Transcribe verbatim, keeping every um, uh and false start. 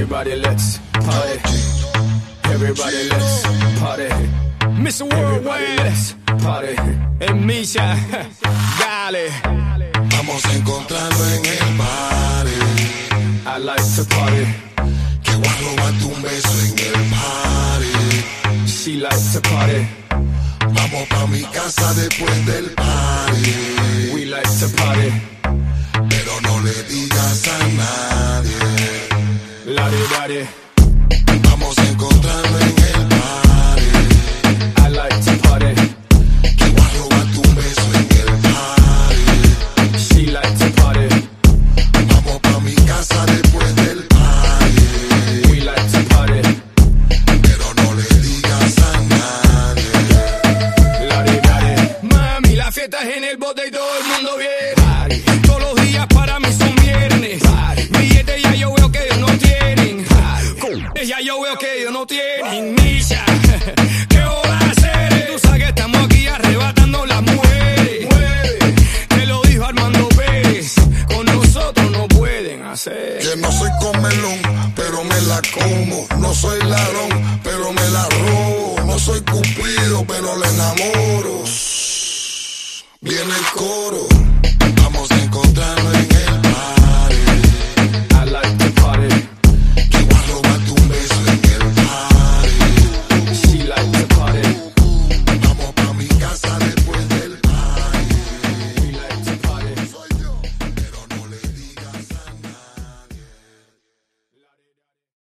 Everybody let's party. Everybody let's party. mister Worldwide, let's party. En Misha, dale. Vamos a encontrarnos en el party. I like to party. Que voy a robarte un beso en el party. She likes to party. Vamos pa' mi casa después del party. We like to party. Pero no le digas a nadie. Lari, lari. Vamos a encontrarnos en el party. I like to party. Que voy a robarte un beso en el party. She likes to party. Vamos pa' mi casa después del party. We like to party. Pero no le digas a nadie. Lari, lari. Mami, la fiesta es en el bote y todo el mundo viene. Party. Todos los días para mí son viernes. Party. Billetes ya yo veo que ellos no tienen. Party. Ya yo veo que ellos no tienen. Misha, ¿qué hora hacer? Tú sabes que estamos aquí arrebatando las mujeres. Mueve. Te lo dijo Armando Pérez. Con nosotros no pueden hacer. Que no soy comelón, pero me la como. No soy ladrón, pero me la robo. No soy cupido, pero le enamoro. Viene el coro. Vamos a encontrarnos en